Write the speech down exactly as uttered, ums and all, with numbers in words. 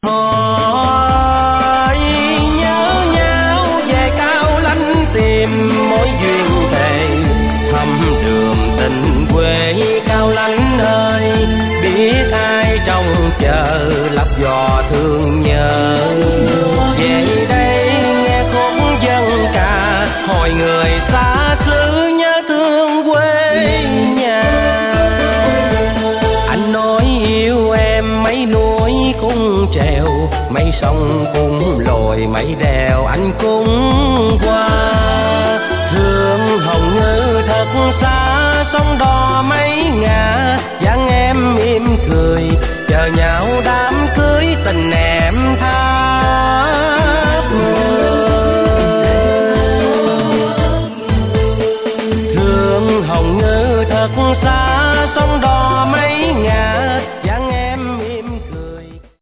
Hỏi nhớ nhau về Cao Lãnh tìm mối duyên thề thăm đường tình quê Cao Lãnh ơi, biết ai trong chờ lấp giò thương nhớ. Về đây nghe khúc dân ca hỏi người xa xứ nhớ thương quê nhà. Anh nói yêu em mấy núi cũng trèo, mấy sông cũng lội, mấy đèo anh cũng qua. Thương hồng ngữ thật xa, sông đò mấy ngả, dáng em im cười chờ nhau đám cưới tình em tha.